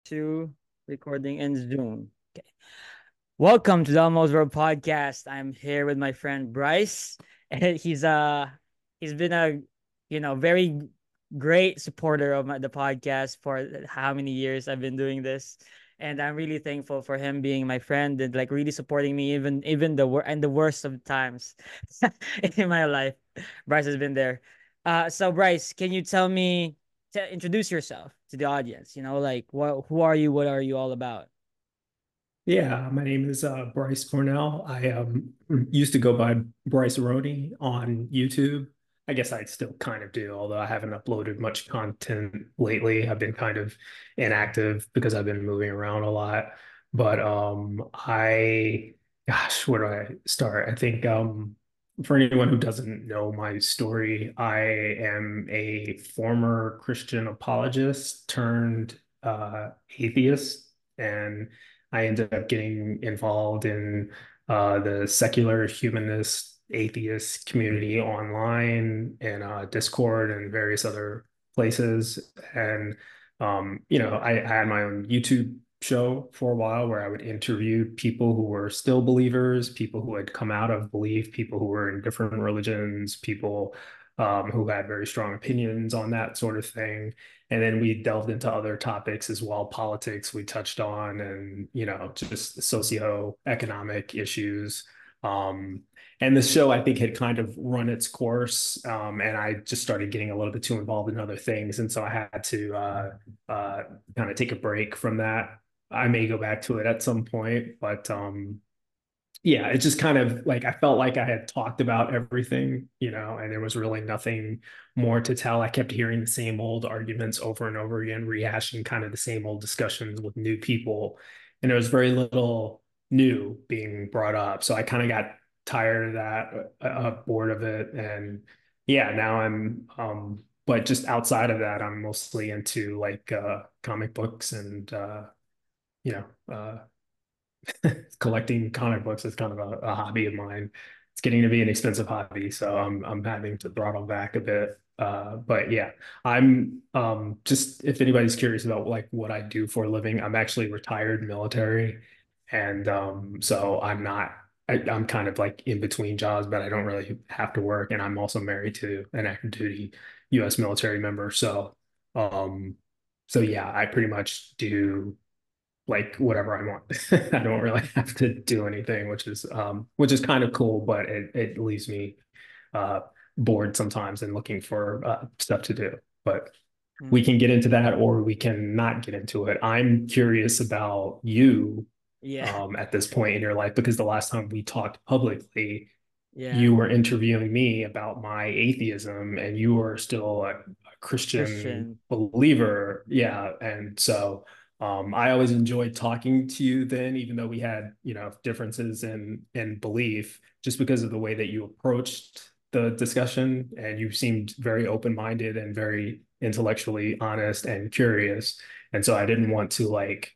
Two, recording in Zoom. Okay. Welcome to the Almost World podcast. I'm here with my friend Bryce, and he's been a very great supporter of the podcast for how many years I've been doing this, and I'm really thankful for him being my friend and like really supporting me even the worst of times in my life. Bryce has been there. So Bryce, can you tell me to introduce yourself to the audience? Like who are you? What are you all about? Yeah, my name is Bryce Cornell. I used to go by Bryce Roney on YouTube. I guess I still kind of do, although I haven't uploaded much content lately. I've been kind of inactive because I've been moving around a lot. But gosh, where do I start? I think for anyone who doesn't know my story, I am a former Christian apologist turned atheist. And I ended up getting involved in the secular humanist atheist community online and Discord and various other places. And I had my own YouTube show for a while where I would interview people who were still believers, people who had come out of belief, people who were in different religions, people who had very strong opinions on that sort of thing. And then we delved into other topics as well. Politics we touched on, and just socioeconomic issues. Um, and the show, I think, had kind of run its course, and I just started getting a little bit too involved in other things, and so I had to kind of take a break from that. I may go back to it at some point, but yeah, it's just kind of like I felt like I had talked about everything, and there was really nothing more to tell. I kept hearing the same old arguments over and over again, rehashing kind of the same old discussions with new people, and there was very little new being brought up. So I kind of got tired of that, bored of it, and yeah, now but just outside of that, I'm mostly into like comic books and you know, uh collecting comic books is kind of a hobby of mine. It's getting to be an expensive hobby, so I'm having to throttle back a bit. But yeah, I'm just if anybody's curious about like what I do for a living, I'm actually retired military, and so I'm kind of like in between jobs, but I don't really have to work, and I'm also married to an active duty U.S. military member. Um, so yeah, I pretty much do like whatever I want. I don't really have to do anything, which is kind of cool, but it leaves me uh bored sometimes and looking for stuff to do. But we Mm. can get into that or we can not get into it. I'm curious about you Yeah. at this point in your life because the last time we talked publicly, Yeah. you were interviewing me about my atheism and you were still a Christian Christian. believer. Yeah. And so I always enjoyed talking to you then, even though we had, differences in belief, just because of the way that you approached the discussion and you seemed very open-minded and very intellectually honest and curious. And so I didn't want to like,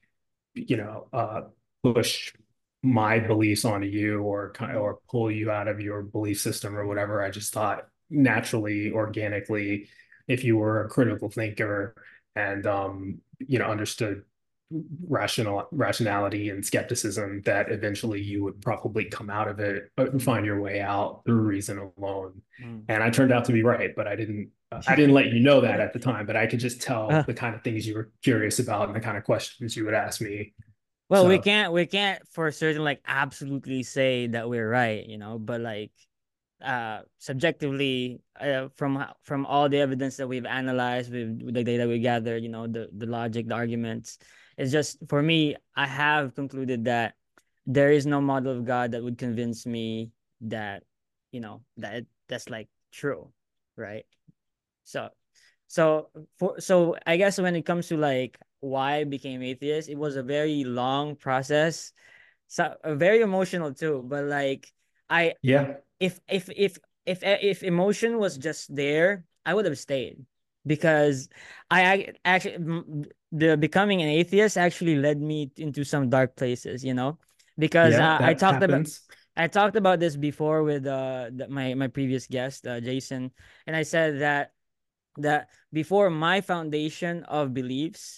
push my beliefs onto you Mm. or pull you out of your belief system or whatever. I just thought naturally, organically, if you were a critical thinker and understood rationality and skepticism, that eventually you would probably come out of it and Mm. find your way out through reason alone. Mm. And I turned out to be right, but I didn't let you know that at the time, but I could just tell Uh, the kind of things you were curious about and the kind of questions you would ask me. well, we So can't we can't for certain like absolutely say that we're right, but like subjectively from all the evidence that we've analyzed with the data we gathered, the logic, the arguments, it's just for me, I have concluded that there is no model of God that would convince me that that's like true, right? So so I guess when it comes to like why I became atheist, it was a very long process. So very emotional too. But like I yeah, if emotion was just there, I would have stayed because actually the becoming an atheist actually led me into some dark places, because yeah, that happens. I talked about this before with my previous guest, Jason, and I said that before my foundation of beliefs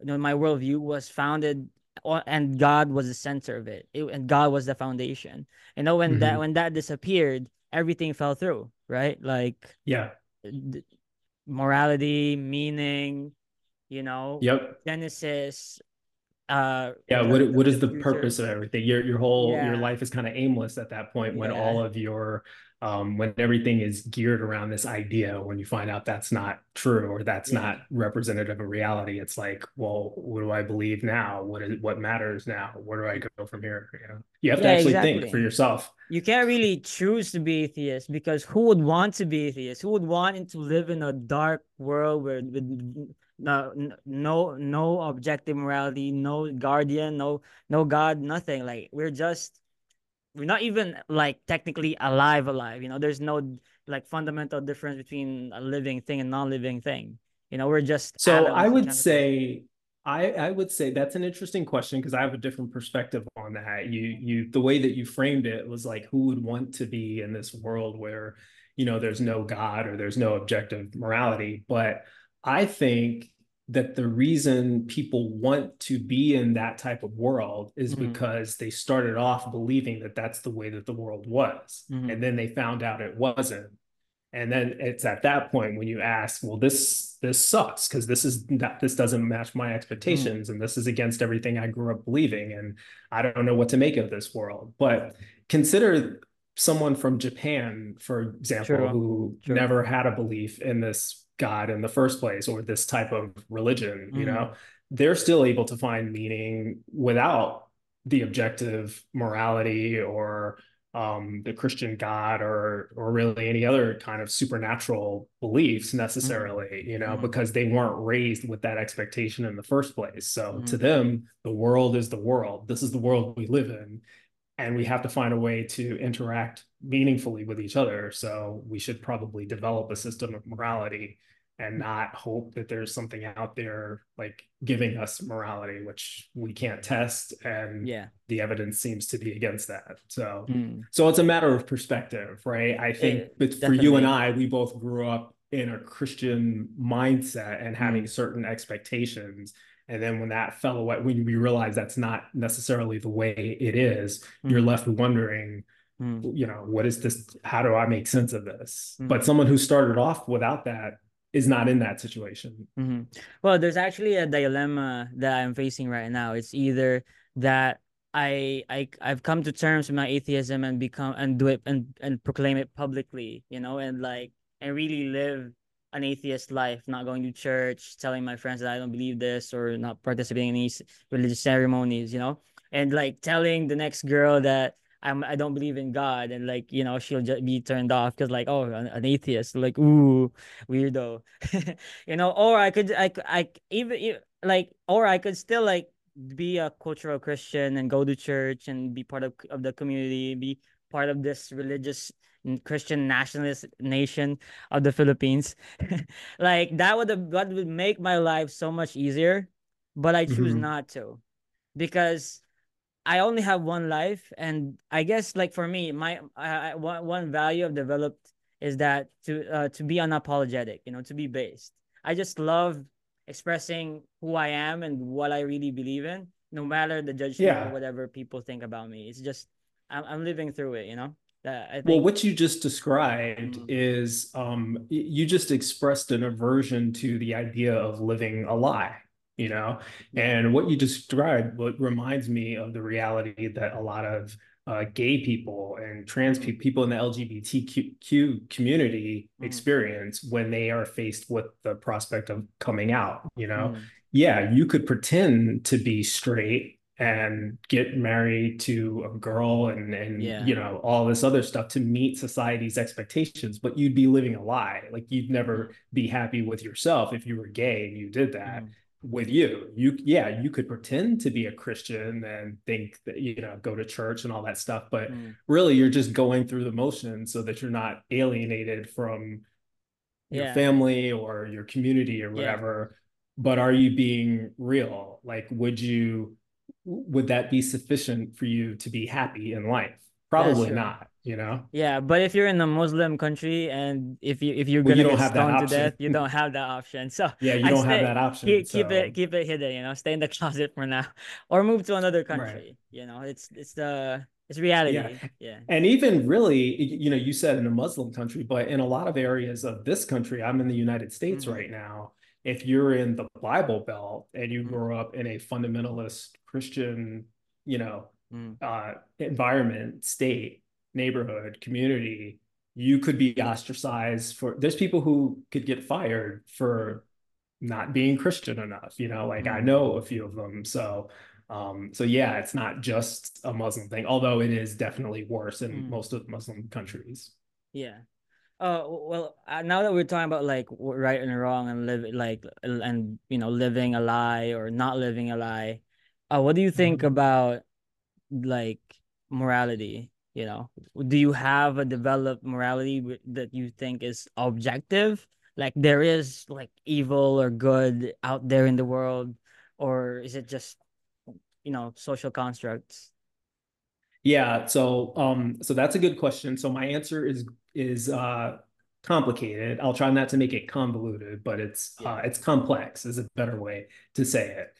my worldview was founded and God was the center of it. And God was the foundation. When that Hmm. when that disappeared, everything fell through, right? Like Yeah. d- morality, meaning, you know, Yep. Genesis, Yeah, what the is the future. purpose of everything? Your Yeah, life is kind of aimless at that point when yeah, all of your when everything is geared around this idea, when you find out that's not true or that's yeah, not representative of reality, it's like, well, what do I believe now? What matters now? Where do I go from here? You have to yeah, actually think for exactly. yourself. You can't really choose to be atheist because who would want to be atheist? Who would want to live in a dark world where with no objective morality, no guardian, no God, nothing. Like we're not even like technically alive. There's no like fundamental difference between a living thing and non-living thing. We're just So I atoms and would chemicals. say I would say that's an interesting question because I have a different perspective on that. The way that you framed it was like who would want to be in this world where, there's no God or there's no objective morality. But I think that the reason people want to be in that type of world is Mm-hmm. because they started off believing that that's the way that the world was. Mm-hmm. And then they found out it wasn't. And then it's at that point when you ask, well, this sucks because this doesn't match my Mm-hmm. expectations and this is against everything I grew up believing and I don't know what to make of this world. But consider someone from Japan, for example, True. who True. never had a belief in this God in the first place or this type of religion, Mm-hmm. they're still able to find meaning without the objective morality or the Christian God or really any other kind of supernatural beliefs Mm-hmm. necessarily, Mm-hmm. because they weren't raised with that expectation in the first place. So to Mm-hmm. them, the world is the world. This is the world we live in. And we have to find a way to interact meaningfully with each other. So we should probably develop a system of morality and not hope that there's something out there like giving us morality, which we can't test. And Yeah. the evidence seems to be against that. So, Mm. so it's a matter of perspective, right? I think but for you and Definitely. I, we both grew up in a Christian mindset and having Mm. certain expectations. And then when that fell away, when we realize that's not necessarily the way it is, you're Mm. left wondering, Mm. what is this? How do I make sense of this? But Mm. someone who started off without that is not in that situation. Mm. Well, there's actually a dilemma that I'm facing right now. It's either that I've come to terms with my atheism and become and do it and proclaim it publicly, and really live an atheist life, not going to church, telling my friends that I don't believe this or not participating in these religious ceremonies, and like telling the next girl that I don't believe in God, and like she'll just be turned off because like, oh, an atheist, like, ooh, weirdo. Or I could still like be a cultural Christian and go to church and be part of the community, be part of this religious Christian nationalist nation of the Philippines. Like that would make my life so much easier, but I choose Mm-hmm. not to because I only have one life, and I guess like for me, my one value I've developed is that to be unapologetic, to be based. I just love expressing who I am and what I really believe in, no matter the judgment or Yeah. whatever people think about me. It's just I'm living through it. That I Well, think. what you just described Mm, is you just expressed an aversion to the idea of living a lie, you know? yeah. And what you described, what reminds me of the reality that a lot of gay people and trans Mm, people in the LGBTQ community mm, experience when they are faced with the prospect of coming out, you know? mm, Yeah, you could pretend to be straight and get married to a girl and yeah. all this other stuff to meet society's expectations, but you'd be living a lie. Like you'd never Mm, be happy with yourself if you were gay and you did that. mm, With you could pretend to be a Christian and think that go to church and all that stuff, but mm, really you're just going through the motions so that you're not alienated from your yeah. family or your community or Yeah. whatever. But are you being real? Like would that be sufficient for you to be happy in life? That's Probably true. not. you know? Yeah, but if you're in a Muslim country and if you're Well, you gonna don't get have that stoned to death, option. you don't have that option. So Yeah, you I don't have stay that option. keep it So, keep it hidden, stay in the closet for now, or move to another right. country. It's Yeah. reality. Yeah. And even really, you said in a Muslim country, but in a lot of areas of this country, I'm in the United States Mm-hmm. right now. If you're in the Bible Belt and you Mm-hmm. grow up in a fundamentalist Christian, you know, Mm-hmm. environment, state, neighborhood, community, you could be ostracized for. There's people who could get fired for not being Christian enough, like I Mm-hmm. know a few of them. So yeah, it's not just a Muslim thing, although it is definitely worse in Mm-hmm. most of the Muslim countries. Yeah. Well, now that we're talking about like right and wrong and living a lie or not living a lie, what do you think Mhm. about like morality? Do you have a developed morality that you think is objective? Like there is like evil or good out there in the world, or is it just social constructs? Yeah, so that's a good question. So my answer is complicated. I'll try not to make it convoluted, but it's Yeah. it's complex is a better way to say it.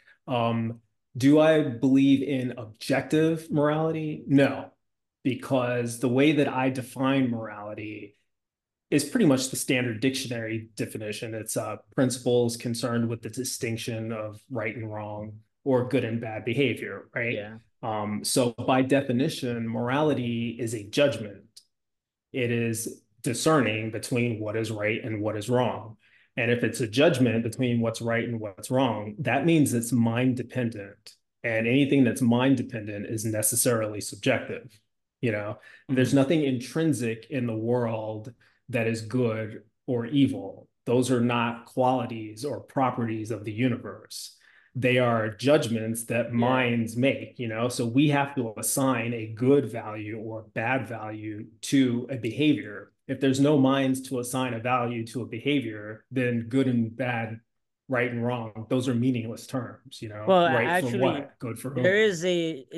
Do I believe in objective morality? No, because the way that I define morality is pretty much the standard dictionary definition. It's principles concerned with the distinction of right and wrong or good and bad behavior, right? Yeah. So by definition, morality is a judgment. It is discerning between what is right and what is wrong. And if it's a judgment between what's right and what's wrong, that means it's mind dependent. And anything that's mind dependent is necessarily subjective. There's Mm-hmm. nothing intrinsic in the world that is good or evil. Those are not qualities or properties of the universe. They are judgments that Yeah. minds make. So we have to assign a good value or bad value to a behavior. If there's no minds to assign a value to a behavior, then good and bad, right and wrong, those are meaningless terms. Well, Right for actually, what? Good for there whom? is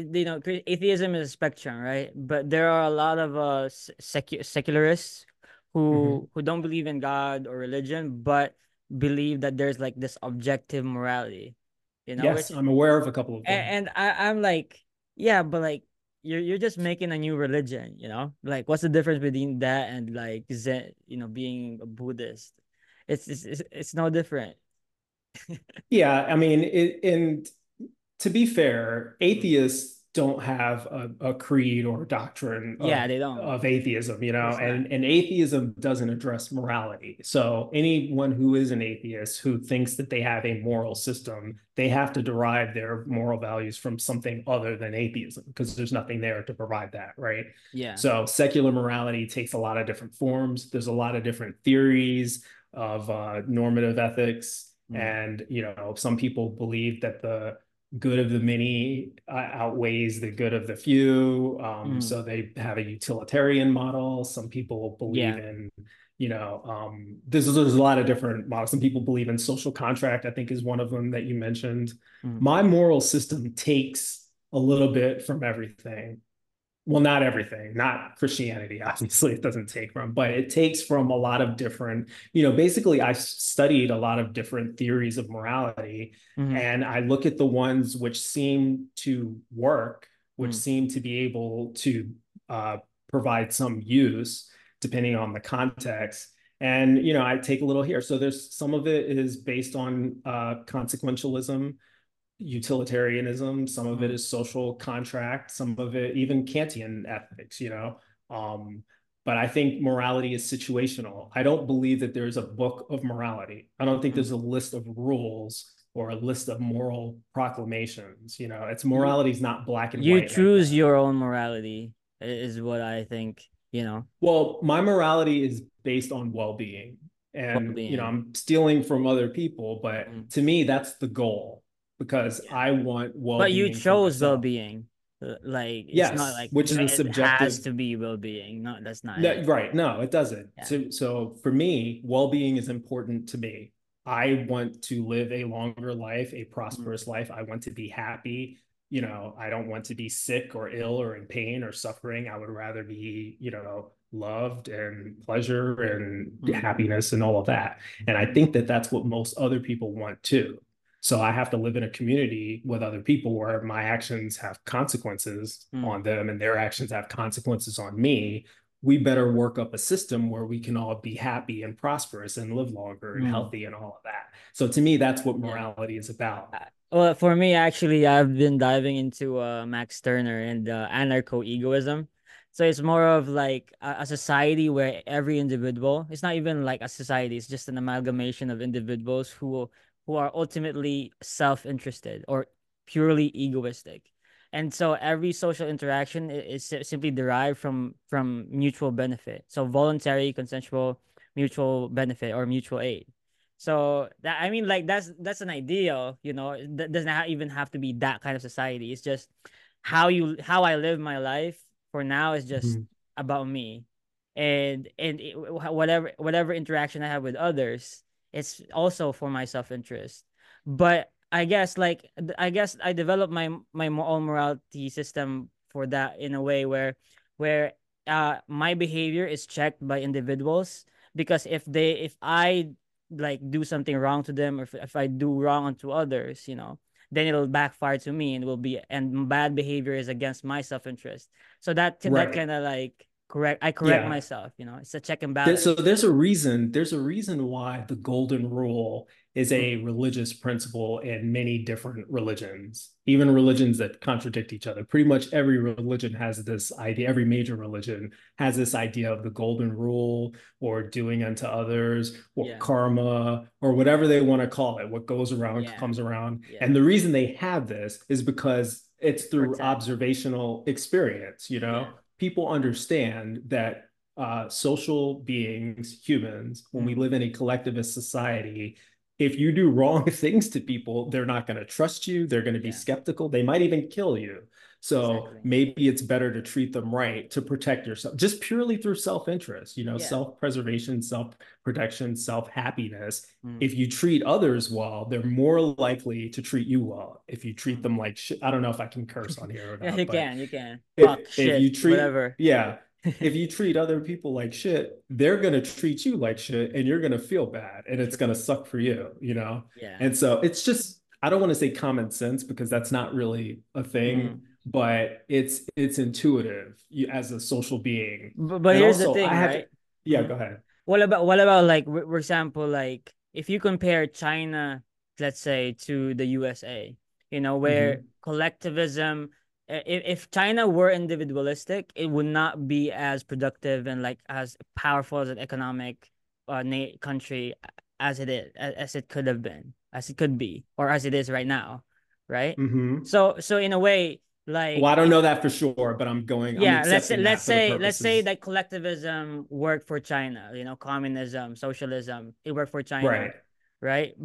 atheism is a spectrum, right? But there are a lot of secularists Mm-hmm. who don't believe in God or religion, but believe that there's like this objective morality, Yes, which I'm aware of a couple of them. I'm like, yeah, but like you're just making a new religion, Like what's the difference between that and like Zen, being a Buddhist? It's no different. Yeah, I mean, and to be fair, atheists don't have a creed or doctrine Yeah, of they don't. of atheism, It's not. and atheism doesn't address morality. So anyone who is an atheist who thinks that they have a moral system, they have to derive their moral values from something other than atheism because there's nothing there to provide that, right? Yeah. So secular morality takes a lot of different forms. There's a lot of different theories of normative ethics. Mm, And, some people believe that the good of the many outweighs the good of the few. mm, So they have a utilitarian model. Some people believe yeah. in, there's a lot of different models. Some people believe in social contract, I think is one of them that you mentioned. Mm, My moral system takes a little bit from everything. Well, not everything, not Christianity, obviously, it doesn't take from, but it takes from a lot of different, basically, I studied a lot of different theories of morality, mm, and I look at the ones which seem to work, which mm, seem to be able to uh, provide some use depending on the context. And, I take a little here. So there's some of it is based on consequentialism, utilitarianism, some of it mm. is social contract, some of it even Kantian ethics. Um, but I think morality is situational. I don't believe that there's a book of morality. I don't think Mm. there's a list of rules or a list of moral proclamations. It's You morality is not black and you white like choose that. your own morality is what I think. Well, my morality is based on well-being. And, Well-being. I'm stealing from other people, but Mm, to me, that's the goal because yeah. I want But you well-being for chose myself. well-being. Like it's not Yes, like which is a it has subjective. to be well-being. No, that's not No, it. right. No, it doesn't. Yeah. So for me, well-being is important to me. I want to live a longer life, a Mm, prosperous life. I want to be happy. I don't want to be sick or ill or in pain or suffering. I would rather be, loved and pleasure and Mm, happiness and all of that. And I think that that's what most other people want too. So I have to live in a community with other people where my actions have consequences mm, on them and their actions have consequences on me. We better work up a system where we can all be happy and prosperous and live longer and mm. healthy and all of that. So to me, that's what Yeah. morality is about. Well, for me, actually, I've been diving into Max Turner and anarcho-egoism. So it's more of like a society where every individual, it's not even like a society, it's just an amalgamation of individuals who are ultimately self-interested or purely egoistic. And so every social interaction is simply derived from mutual benefit. So voluntary, consensual, mutual benefit or mutual aid. So that I mean, like that's an ideal, That doesn't even have to be that kind of society. It's just how I live my life for now is just Mhm. about me, and whatever interaction I have with others, it's also for my self interest. But I guess I developed my own morality system for that in a way where my behavior is checked by individuals because if I like do something wrong to them or if I do wrong unto others, then it'll backfire to me and will be and bad behavior is against my self-interest. So that Right. kind of like correct Yeah. myself, it's a check and So balance. there's a reason why the golden rule is a Mm, religious principle in many different religions, even religions that contradict each other. Pretty much every religion has this idea, every major religion has this idea of the golden rule or doing unto others or yeah, karma or whatever they want to call it. What goes around yeah, comes around. yeah. And the reason they have this is because it's through Protect. observational experience, Yeah. people understand that social beings, humans, when we Mm, live in a collectivist society, if you do wrong things to people, they're not going to trust you. They're going to be yeah, skeptical. They might even kill you. So exactly. maybe it's better to treat them right to protect yourself, just purely through self-interest, Yeah. self-preservation, self-protection, self-happiness. Mm, If you treat others well, they're more likely to treat you well. If you treat mm. them like shit, I don't know if I can curse on here or Yeah, not, but you can. Fuck, if shit, you treat whatever. yeah, if you treat other people like shit, they're gonna treat you like shit and you're gonna feel bad and it's gonna True. suck for you. Yeah. And so it's just I don't want to say common sense because that's not really a thing, Mm. but it's intuitive as a social being. But And here's the also I thing, have right? to, yeah, Mhm. go ahead. What about like for example, like if you compare China, let's say, to the USA, where Hmm. collectivism, if China were individualistic, it would not be as productive and like as powerful as an economic country as as it could have been, as it could be, or as it is right now, right? Hmm. So in a way, Well, like I don't know that for sure, but I'm yeah, accepting that for the let's say purposes. that collectivism worked for China, communism, socialism, it worked for China, Right. right?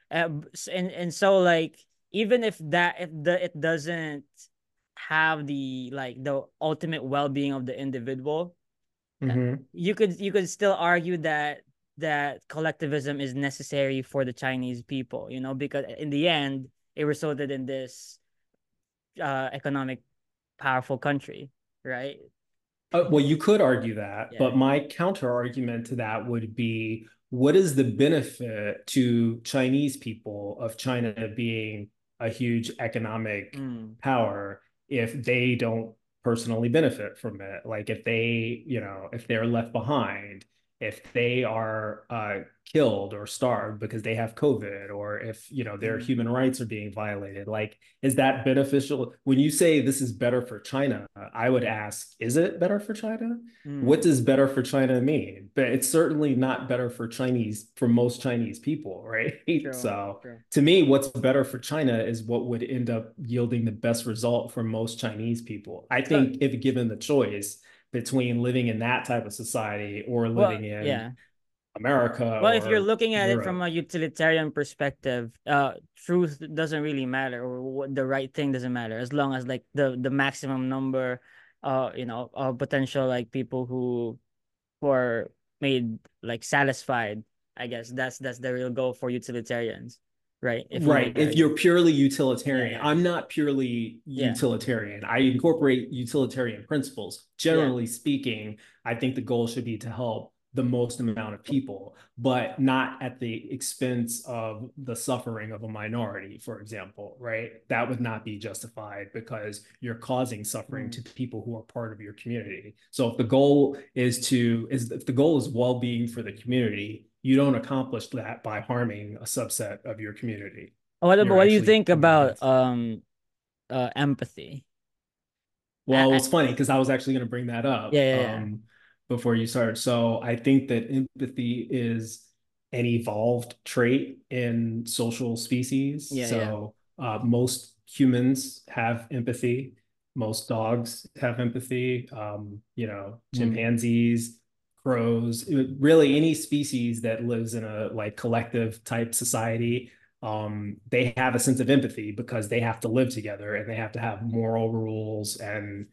And so like even if it doesn't have the ultimate well-being of the individual, uh, Hmm. you could still argue that collectivism is necessary for the Chinese people, because in the end it resulted in this economic powerful country, right? Well, you could argue that, Yeah. but my counter argument to that would be what is the benefit to Chinese people of China being a huge economic Mm. power if they don't personally benefit from it? Like if they're left behind, if they are killed or starved because they have COVID, or if, their Mm. human rights are being violated, like, is that beneficial? When you say this is better for China, I would ask, is it better for China? What Mm. does better for China mean? But it's certainly not better for most Chinese people, right? True. So True. to me, what's better for China is what would end up yielding the best result for most Chinese people. I So, think if given the choice between living in that type of society or well, living in yeah. America Well, if you're or looking at it from Europe. a utilitarian perspective, truth doesn't really matter, or what the right thing doesn't matter, as long as like the maximum number, potential like people who are made like satisfied. I guess that's the real goal for utilitarians, right? If we want Right. to If argue. you're purely Yeah, utilitarian, yeah, I'm not purely yeah, utilitarian. I incorporate utilitarian principles. yeah. Generally speaking, I think the goal should be to help the most amount of people, but not at the expense of the suffering of a minority, for example, right? That would not be justified because you're causing suffering Mm. to people who are part of your community. So if the goal is if the goal is well-being for the community, you don't accomplish that by harming a subset of your community. You're What do you actually think going about against it. empathy? Well, it was funny because I was actually going to bring that Yeah, up yeah, yeah, before you started. So I think that empathy is an evolved trait in social species. yeah, yeah. So most humans have empathy. Most dogs have empathy. Mm, Chimpanzees, crows, really any species that lives in a like collective type society, they have a sense of empathy because they have to live together and they have to have moral rules and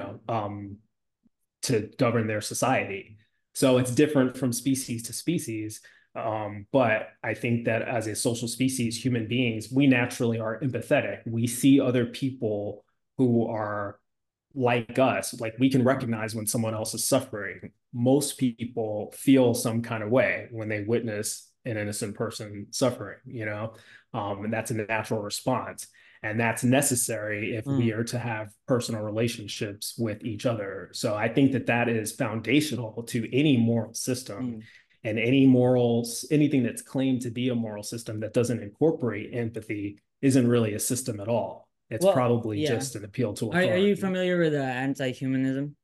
to govern their society. So it's different from species to species. But I think that as a social species, human beings, we naturally are empathetic. We see other people who are like us, like we can recognize when someone else is suffering. Most people feel some kind of way when they witness an innocent person suffering, and that's a natural response. And that's necessary if we mm, are to have personal relationships with each other. So I think that that is foundational to any moral system. mm. And anything that's claimed to be a moral system that doesn't incorporate empathy isn't really a system at all. It's Well, probably yeah. just an appeal to Are you authority. familiar with anti-humanism?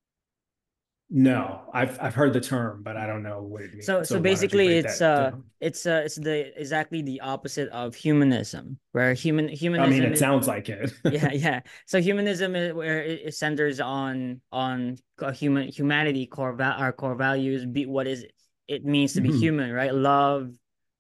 No, I've heard the term, but I don't know what it means. So So why don't you basically break that down? it's the exactly the opposite of humanism, where I mean, humanism it is sounds like it. yeah, yeah. So humanism is where it centers on humanity our core values, be what is it means to be human, right? Love,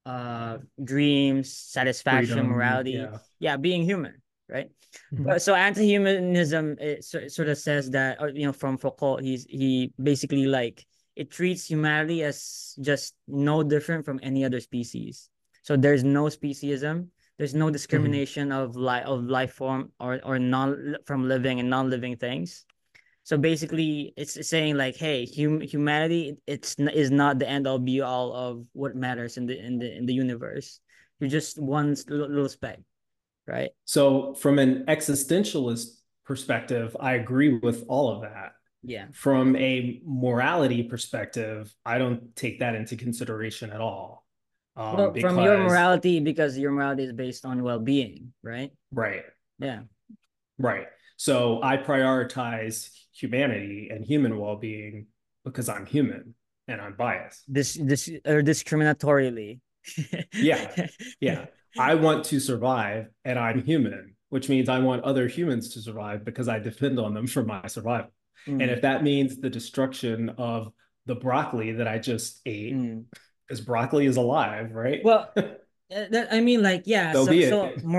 dreams, satisfaction, Freedom, morality. yeah. Yeah, being human, right? Mhm. But so anti-humanism sort of says that, from Foucault, he basically like it treats humanity as just no different from any other species. So there's no speciesism, there's no Mhm. discrimination of life form or non from living and non-living things. So basically, it's saying like, hey, humanity is not the end all be all of what matters in the universe. You're just one little speck, right? So, from an existentialist perspective, I agree with all of that. Yeah. From a morality perspective, I don't take that into consideration at all. Well, from your Because, morality, because your morality is based on well-being, right? right, Yeah. right. So, I prioritize humanity and human well being because I'm human and I'm biased. This or discriminatorily. Yeah, yeah. I want to survive and I'm human, which means I want other humans to survive because I depend on them for my survival. And Mm, if that means the destruction of the broccoli that I just ate, mm. because broccoli is alive, right? Well, I mean, like, yeah. So So, be so it.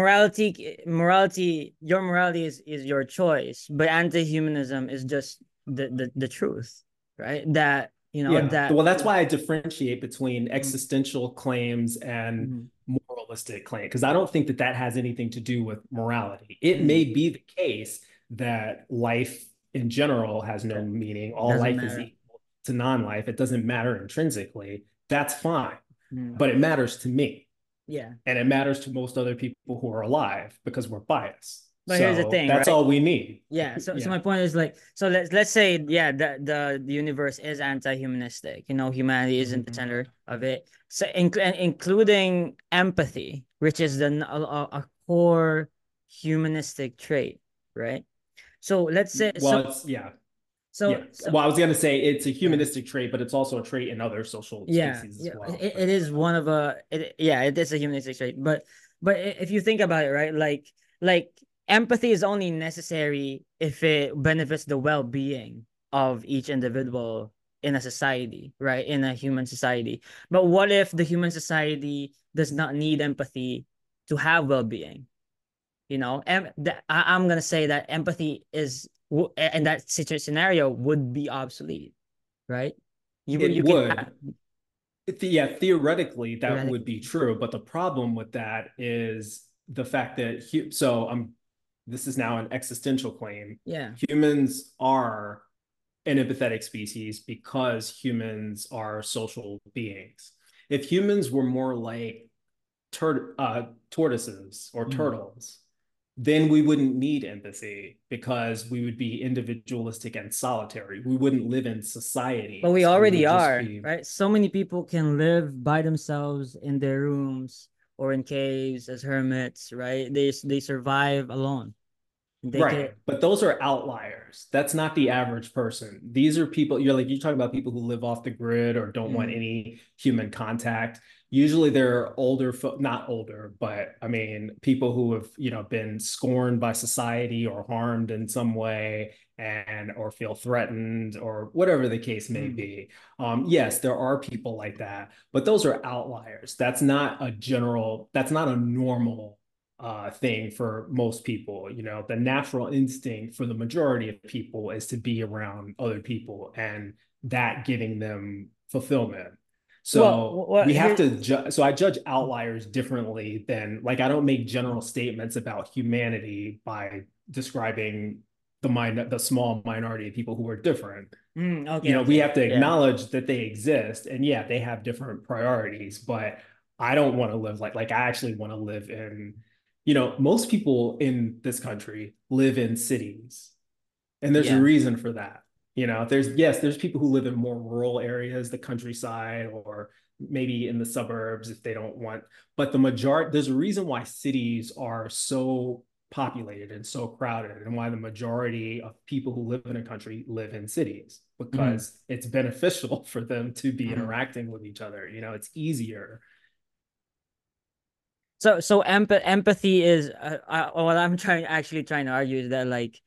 your morality is your choice, but anti-humanism is just the truth, right? That Yeah. that. Well, that's why I differentiate between Mm, existential claims and mm, moralistic claim, because I don't think that that has anything to do with morality. It may mm. be the case that life in general has no meaning. All Doesn't life is matter. equal to non-life. It doesn't matter intrinsically. That's fine. Mm. But it matters to me. Yeah. And it matters to most other people who are alive because we're biased. But here's the So thing, that's right? all we need. Yeah, so Yeah. my point is like, so let's say, yeah, the universe is anti-humanistic. Humanity isn't the Mhm. center of it. So including empathy, which is a core humanistic trait, right? So let's say so Well, it's, yeah. Yeah. so so Well, I was going to say it's a yeah. humanistic trait, but it's also a trait in other social Yeah, species as yeah, well. it is one of yeah, it is a humanistic trait. But if you think about it, right, like empathy is only necessary if it benefits the well-being of each individual in a society, right, in a human society. But what if the human society does not need empathy to have well-being? I'm gonna say that empathy in that scenario would be obsolete, right? You It you can would, have. Yeah, theoretically that would Theoretically. be true, but the problem with that is the fact that this is now an existential claim. Yeah. Humans are an empathetic species because humans are social beings. If humans were more like tortoises or Mm. turtles, then we wouldn't need empathy because we would be individualistic and solitary. We wouldn't live in But we societies. We already would just are, be right? So many people can live by themselves in their rooms or in caves as hermits, right? They survive alone. They right. could. But those are outliers. That's not the average person. These are people, you're talking about people who live off the grid or don't want Mm, any human contact. Usually they're older, not older, but I mean, people who have, been scorned by society or harmed in some way and or feel threatened or whatever the case may mm, be. Yes, there are people like that, but those are outliers. That's not a normal thing for most people. The natural instinct for the majority of people is to be around other people and that giving them fulfillment. well, So well, we have here. to so I judge outliers differently than like I don't make general statements about humanity by describing the small minority of people who are different. Okay, We okay, have to yeah, acknowledge that they exist and yeah, they have different priorities, but I don't want to live like I actually want to live in, most people in this country live in cities and there's a yeah. reason for that. There's people who live in more rural areas, the countryside, or maybe in the suburbs if they don't want, but there's a reason why cities are so populated and so crowded and why the majority of people who live in a country live in cities Mm, because it's beneficial for them to be mm. interacting with each other. It's easier. So empathy is what I'm trying to argue is that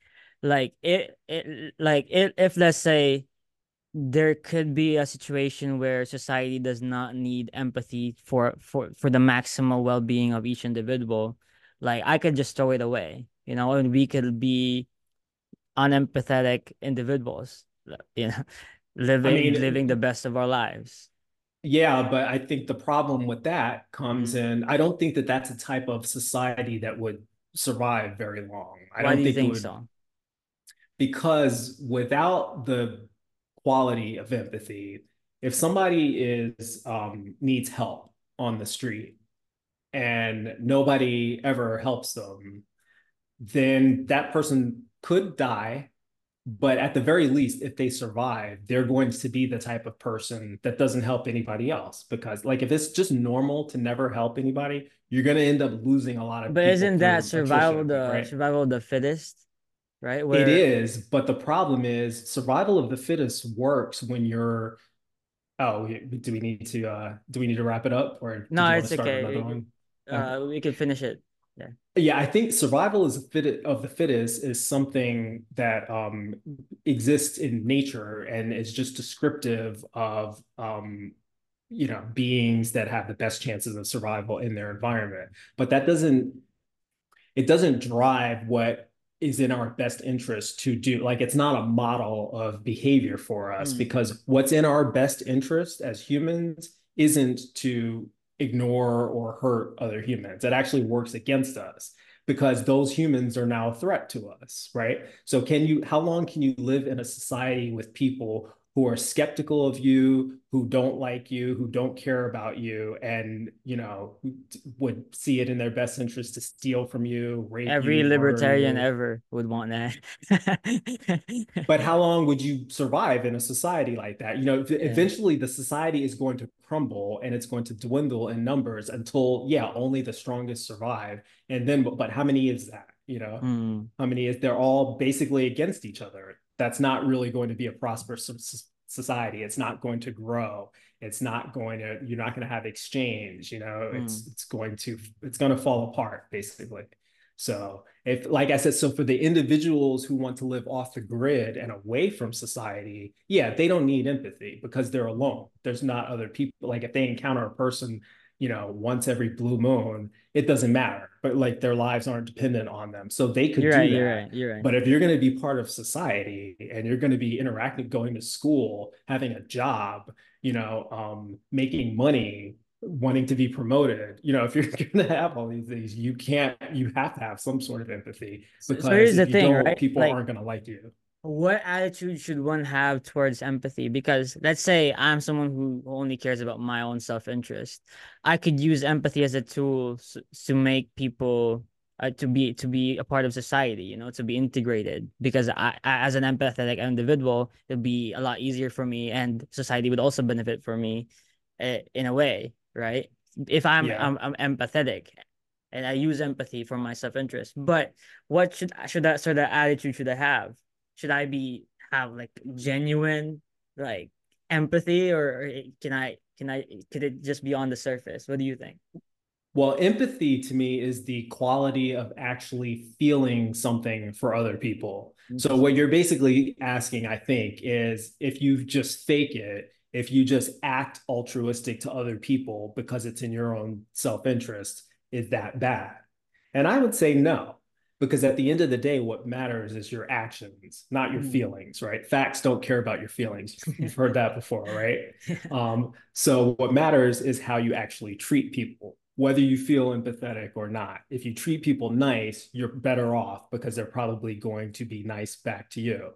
if let's say there could be a situation where society does not need empathy for the maximal well-being of each individual, like I could just throw it away, and we could be unempathetic individuals, you know, I living the mean, best of our lives. yeah, but I think the problem with that comes Mm. in. I don't think that that's a type of society that would survive very long. I Why do don't you think it think would, so? because without the quality of empathy, if somebody needs help on the street and nobody ever helps them, then that person could die. But at the very least, if they survive, they're going to be the type of person that doesn't help anybody else. Because, like, if it's just normal to never help anybody, you're going to end up losing a lot of But people isn't that through attrition, right? survival of the fittest, right? It Where is, but the problem is survival of the fittest works when you're. Oh, do we need to wrap it up, or did no, you want to it's start another okay. one? Okay. We can finish it. Yeah. Yeah, I think survival of the fittest is something that exists in nature and is just descriptive of beings that have the best chances of survival in their environment. But it doesn't drive what is in our best interest to do. Like it's not a model of behavior for us Mm. because what's in our best interest as humans isn't to ignore or hurt other humans. It actually works against us because those humans are now a threat to us, right? So how long can you live in a society with people who are skeptical of you, who don't like you, who don't care about you, and would see it in their best interest to steal from you, rape Every you, murder libertarian you. ever would want that. But how long would you survive in a society like that? Yeah. Eventually the society is going to crumble and it's going to dwindle in numbers until, yeah, only the strongest survive. And then, but how many is that? Mm. How many is they're all basically against each other? That's not really going to be a prosperous society. It's not going to grow. You're not going to have exchange. Mm. It's going to fall apart basically. So if, like I said, so for the individuals who want to live off the grid and away from society, yeah, they don't need empathy because they're alone. There's not other people. Like if they encounter a person once every blue moon, it doesn't matter. But like their lives aren't dependent on them. So they could You're right. do You're that. right. You're right. But if you're going to be part of society and you're going to be interacting, going to school, having a job, making money, wanting to be promoted, if you're going to have all these things, you have to have some sort of empathy So because here's the if you thing, don't, right? people Like, aren't going to like you. what attitude should one have towards empathy? Because let's say I'm someone who only cares about my own self-interest. I could use empathy as a tool to make people to be a part of society, to be integrated. Because as an empathetic individual, it'd be a lot easier for me, and society would also benefit for me, in a way, right? If I'm Yeah. I'm, I'm empathetic, and I use empathy for my self-interest. But what should that sort of attitude should I have? Should I be have like genuine like empathy, or could it just be on the surface? What do you think? Well, empathy to me is the quality of actually feeling something for other people. So, what Interesting. you're basically asking, I think, is if you just fake it, if you just act altruistic to other people because it's in your own self interest, is that bad? And I would say no, because at the end of the day, what matters is your actions, not your Mm. feelings, right? Facts don't care about your feelings. You've heard that before, right? So what matters is how you actually treat people, whether you feel empathetic or not. If you treat people nice, you're better off because they're probably going to be nice back to you.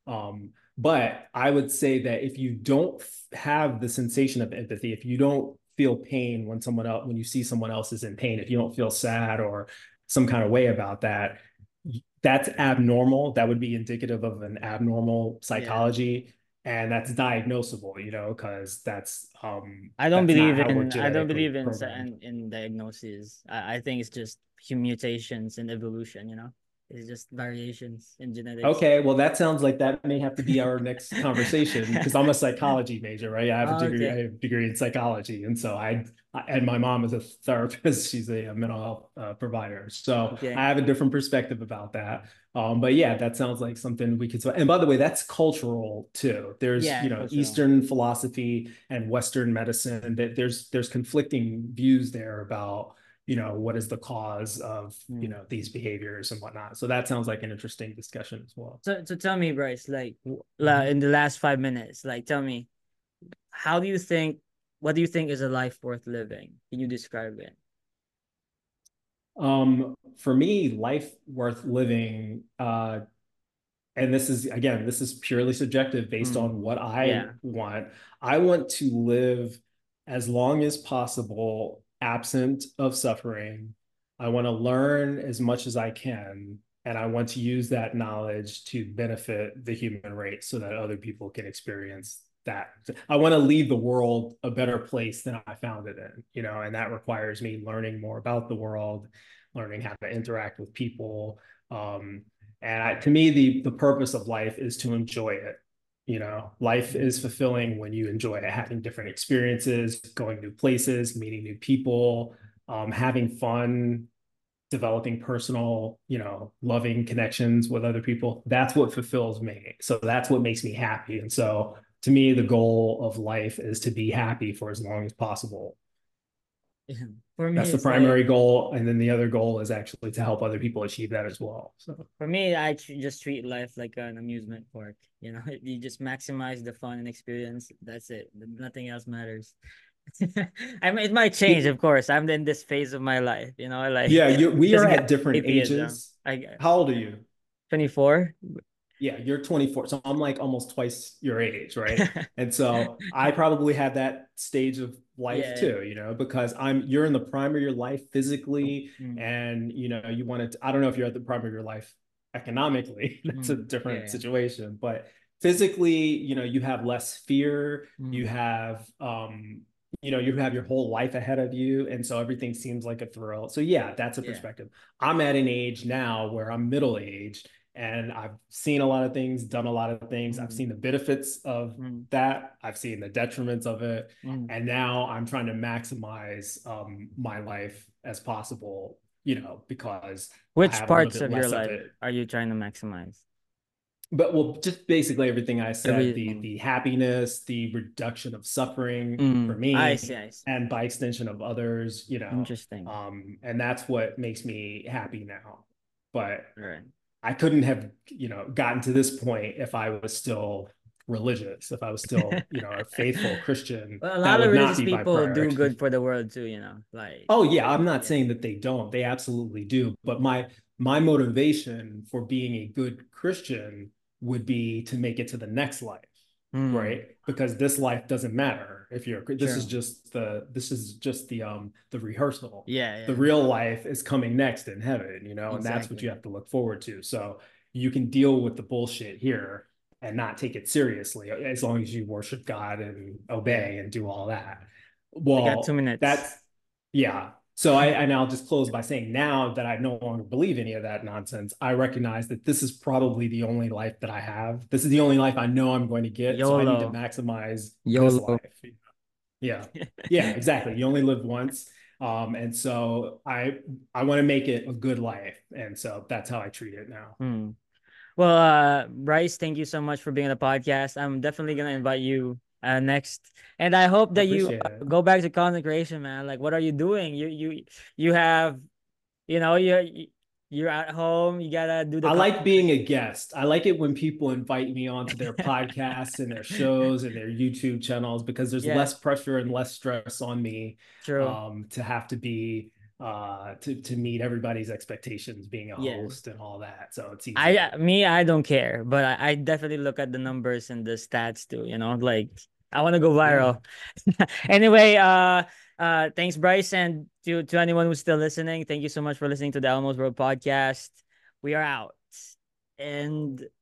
But I would say that if you don't have the sensation of empathy, if you don't feel pain when you see someone else is in pain, if you don't feel sad or some kind of way about that, that's abnormal. That would be indicative of an abnormal Yeah. psychology, and that's diagnosable, because I don't that's not believe how we're in I don't genetically believe in programmed. diagnoses. I think it's just mutations in evolution. It's just variations in genetics. Okay, well, that sounds like that may have to be our next conversation because I'm a psychology major, right? Oh, I okay. have a degree in psychology, and so and my mom is a therapist. She's a mental health provider, so Okay. I have a different perspective about that. But yeah, that sounds like something we could. And by the way, that's cultural too. There's Yeah, cultural. Eastern philosophy and Western medicine. That there's conflicting views there about what is the cause of Hmm. these behaviors and whatnot. So that sounds like an interesting discussion as well. So tell me, Bryce, like Mhm. in the last 5 minutes, like tell me, how do you think what do you think is a life worth living? Can you describe it? For me, life worth living, and this is purely subjective based Hmm. on what I Yeah. want. I want to live as long as possible, absent of suffering. I want to learn as much as I can, and I want to use that knowledge to benefit the human race so that other people can experience that. I want to leave the world a better place than I found it in, and that requires me learning more about the world, learning how to interact with people. To me, the purpose of life is to enjoy it. Life is Hmm. fulfilling when you enjoy it, having different experiences, going new places, meeting new people, having fun, developing personal, loving connections with other people. That's what fulfills me. So that's what makes me happy. And so to me, the goal of life is to be happy for as long as possible. For me, That's the it's like primary goal. And then the other goal is actually to help other people achieve that as well. So For me, just treat life like an amusement park. You just maximize the fun and experience. That's it. Nothing else matters. I mean, it might change, of course. I'm in this phase of my life, like yeah, we just are get at different atheism. ages. I guess How old are you? 24. Yeah, you're 24. So I'm like almost twice your age, right? And so I probably had that stage of life Yeah. too, because you're in the prime of your life physically, Mm, and you wanted to, I don't know if you're at the prime of your life economically, that's a yeah. different Yeah. situation, but physically, you have less fear, Mm, you have your whole life ahead of you, and so everything seems like a thrill. So yeah, that's a yeah. perspective. I'm at an age now where I'm middle aged and I've seen a lot of things, done a lot of things. I've Mm, seen the benefits of mm, that. I've seen the detriments of it. mm. And now I'm trying to maximize my life as possible, because I Which have a little parts bit of your less of life it. are you trying to maximize? But well, just basically everything I said, the Everything. the happiness, the reduction of suffering for I see, me, I see. and by extension of others, Interesting. and that's what makes me happy now. But Right. I couldn't have, gotten to this point if I was still religious, if I was still, a faithful Christian. Well, a That lot of would not religious be my people do priority. good for the world too, like, Oh yeah, I'm not yeah. saying that they don't. They absolutely do. But my motivation for being a good Christian would be to make it to the next life, Hmm. right? Because this life doesn't matter if you're True. this is just the rehearsal. Yeah, The yeah. real life is coming next in heaven, and that's what you Exactly. have to look forward to. So you can deal with the bullshit here and not take it seriously as long as you worship God and Yeah. obey and do all that. We got two Well, minutes. that's yeah. So and I'll just close by saying now that I no longer believe any of that nonsense, I recognize that this is probably the only life that I have. This is the only life I know I'm going to get. So I need to YOLO. maximize this YOLO. life. Yeah. Yeah, exactly. You only live once. And so I want to make it a good life. And so that's how I treat it now. Hmm. Well, Bryce, thank you so much for being on the podcast. I'm definitely gonna invite you next, and I hope I that you appreciate it. go back to content creation, man. Like, what are you doing? You have, you're at home. You gotta do the I like content being a creation. guest. I like it when people invite me onto their podcasts and their shows and their YouTube channels because there's Yeah, less pressure and less stress on me true. to have to be to meet everybody's expectations being a Yeah. host and all that. So it's easier. I don't care, but I definitely look at the numbers and the stats too, like I want to go Yeah. viral. Anyway, thanks, Bryce, and to anyone who's still listening, thank you so much for listening to the Almost World podcast. We are out. And